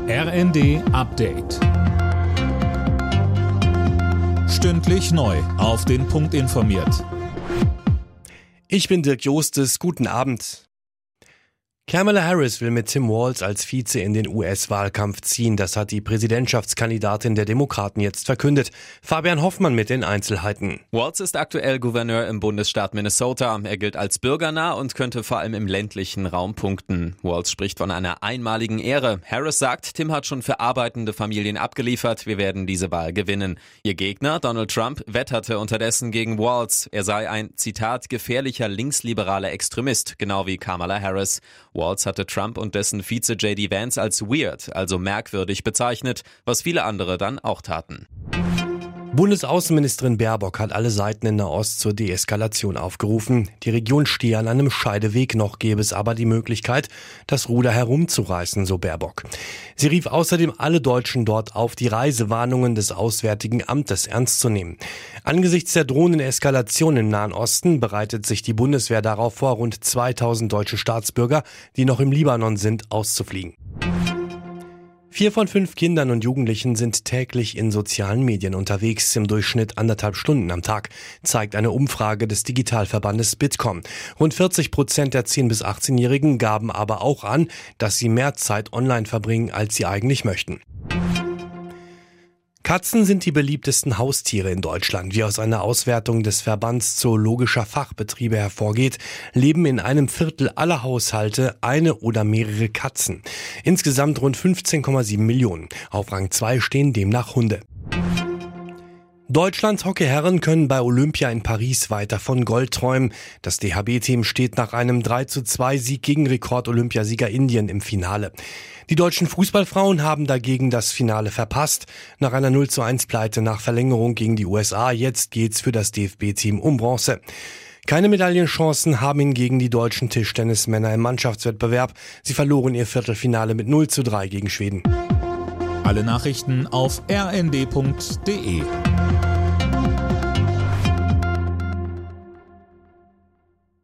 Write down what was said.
RND Update. Stündlich neu auf den Punkt informiert. Ich bin Dirk Jostes, guten Abend. Kamala Harris will mit Tim Walz als Vize in den US-Wahlkampf ziehen. Das hat die Präsidentschaftskandidatin der Demokraten jetzt verkündet. Fabian Hoffmann mit den Einzelheiten. Walz ist aktuell Gouverneur im Bundesstaat Minnesota. Er gilt als bürgernah und könnte vor allem im ländlichen Raum punkten. Walz spricht von einer einmaligen Ehre. Harris sagt, Tim hat schon für arbeitende Familien abgeliefert. Wir werden diese Wahl gewinnen. Ihr Gegner, Donald Trump, wetterte unterdessen gegen Walz. Er sei ein, Zitat, gefährlicher linksliberaler Extremist, genau wie Kamala Harris. Walz hatte Trump und dessen Vize J.D. Vance als weird, also merkwürdig bezeichnet, was viele andere dann auch taten. Bundesaußenministerin Baerbock hat alle Seiten in Nahost zur Deeskalation aufgerufen. Die Region stehe an einem Scheideweg, noch gäbe es aber die Möglichkeit, das Ruder herumzureißen, so Baerbock. Sie rief außerdem alle Deutschen dort auf, die Reisewarnungen des Auswärtigen Amtes ernst zu nehmen. Angesichts der drohenden Eskalation im Nahen Osten bereitet sich die Bundeswehr darauf vor, rund 2000 deutsche Staatsbürger, die noch im Libanon sind, auszufliegen. 4 von 5 Kindern und Jugendlichen sind täglich in sozialen Medien unterwegs, im Durchschnitt 1,5 Stunden am Tag, zeigt eine Umfrage des Digitalverbandes Bitkom. Rund 40% der 10- bis 18-Jährigen gaben aber auch an, dass sie mehr Zeit online verbringen, als sie eigentlich möchten. Katzen sind die beliebtesten Haustiere in Deutschland. Wie aus einer Auswertung des Verbands zoologischer Fachbetriebe hervorgeht, leben in einem Viertel aller Haushalte eine oder mehrere Katzen. Insgesamt rund 15,7 Millionen. Auf Rang 2 stehen demnach Hunde. Deutschlands Hockeyherren können bei Olympia in Paris weiter von Gold träumen. Das DHB-Team steht nach einem 3:2-Sieg gegen Rekord-Olympiasieger Indien im Finale. Die deutschen Fußballfrauen haben dagegen das Finale verpasst. Nach einer 0:1-Pleite nach Verlängerung gegen die USA. Jetzt geht's für das DFB-Team um Bronze. Keine Medaillenchancen haben hingegen die deutschen Tischtennismänner im Mannschaftswettbewerb. Sie verloren ihr Viertelfinale mit 0:3 gegen Schweden. Alle Nachrichten auf rnd.de.